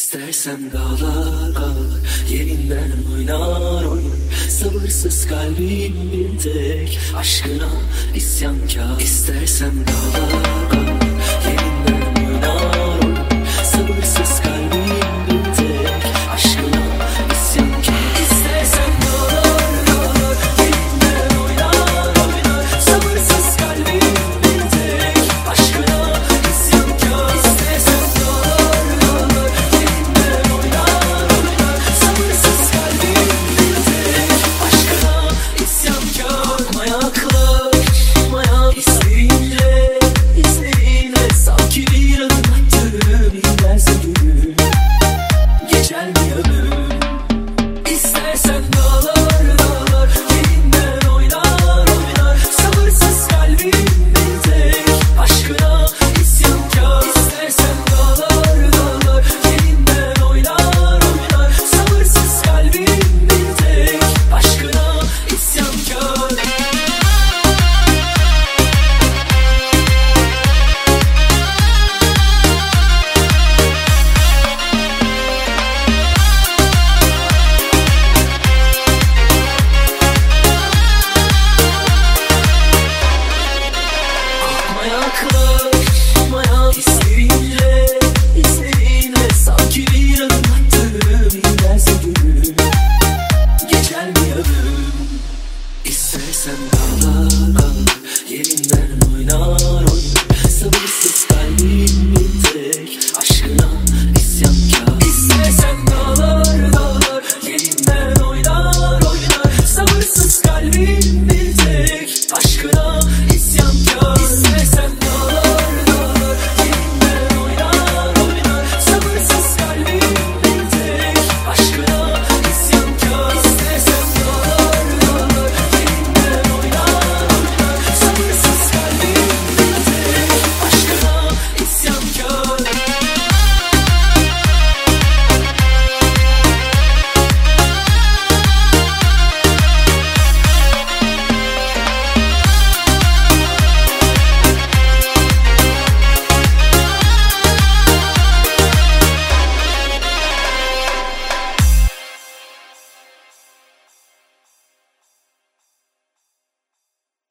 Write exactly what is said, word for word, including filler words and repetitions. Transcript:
İstersen dağlar dağlar, yerinden oynar oynar. Sabırsız kalbim bir tek aşkına isyankar. İstersen dağlar dağlar, yerinden oynar oynar. Sabırsız kalbim bir tek aşkına isyankar. İstersen dağlar dağlar, yerinden oynar oynar. Sabırsız kalbim bir tek aşkına isyankar. İstersen dağlar dağlar, yerinden oynar oynar. Sabırsız kalbim bir tek aşkına isyankar. Ayaklar, ayak izlerinle, izlerinle sanki bir adım attım. İnlerse gönül